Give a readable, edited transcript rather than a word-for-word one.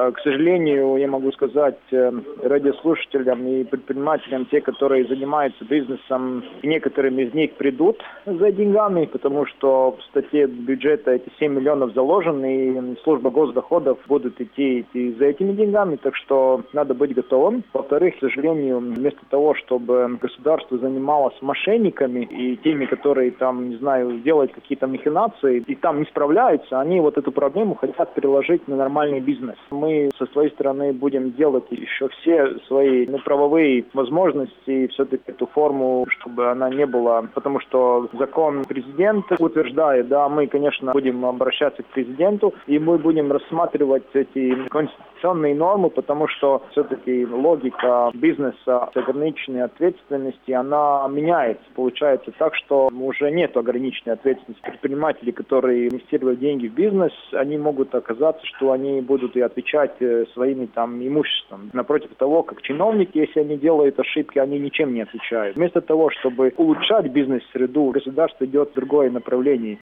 К сожалению, я могу сказать радиослушателям и предпринимателям, те, которые занимаются бизнесом, некоторым из них придут за деньгами, потому что в статье бюджета эти 7 миллионов заложены, и служба госдоходов будут идти за этими деньгами, так что надо быть готовым. Во-вторых, к сожалению, вместо того, чтобы государство занималось мошенниками и теми, которые там, не знаю, делают какие-то махинации и там не справляются, они вот эту проблему хотят переложить на нормальный бизнес. Мы со своей стороны будем делать еще все свои правовые возможности, все-таки эту форму, чтобы она не была, потому что закон президента утверждает, да, мы, конечно, будем обращаться к президенту, и мы будем рассматривать эти конституционные нормы, потому что все-таки логика бизнеса с ограниченной ответственностью, она меняется. Получается так, что уже нет ограниченной ответственности. Предприниматели, которые инвестируют деньги в бизнес, они могут оказаться, что они будут и отвечать своими там имуществом. Напротив того, как чиновники, если они делают ошибки, они ничем не отвечают. Вместо того, чтобы улучшать бизнес-среду, государство идет в другое направление.